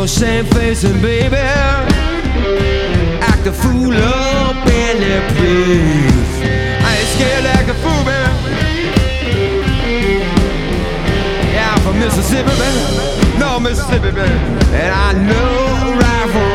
no shame-facing baby, act a fool up in their place. I ain't scared like a fool, baby. Yeah, I'm from Mississippi, baby. No, Mississippi, baby. And I know right from